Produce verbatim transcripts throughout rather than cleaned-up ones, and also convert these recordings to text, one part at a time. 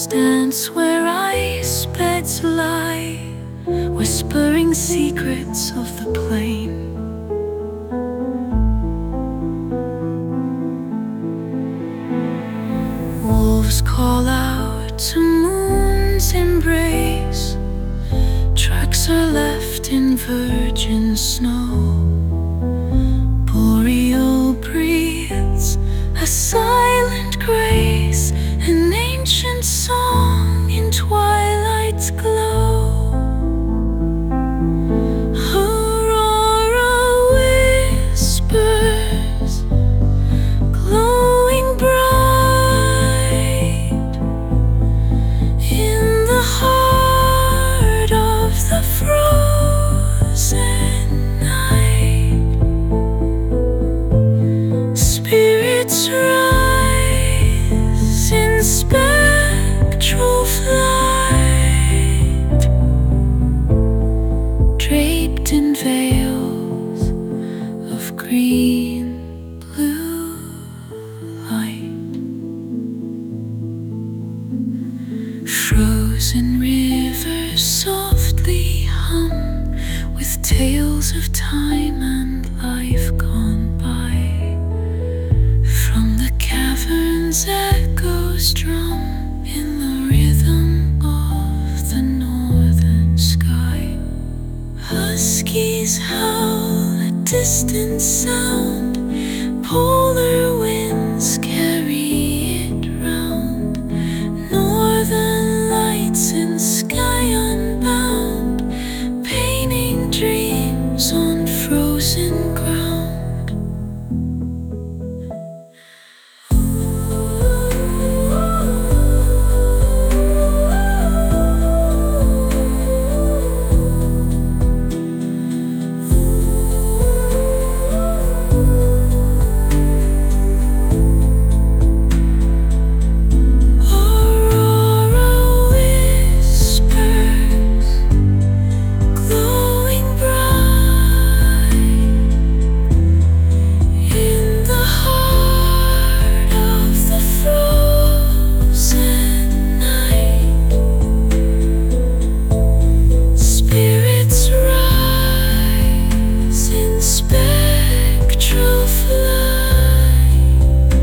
dance where ice beds lie, whispering secrets of the plain. Wolves call out to moon's embrace. Tracks are left in virgin snow. Boreal breathes a silent grace, an ancient song in twilight's glow. Aurora whispers, glowing bright, in the heart of the frozen night. Spirits rise in spectral flight, draped in veils of green blue light. Frozen rivers softly hum with tales of time and life gone by. From the caverns echoes drum in the rhythm of the northern sky. Huskies howl a distant sound, polar winds carry it round. Northern lights in sky unbound, painting dreams on frozen ground. Aurora whispers, glowing bright, in the heart of the frozen night. Spirits rise in spectral flight,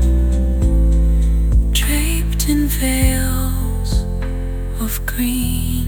draped in veils of green.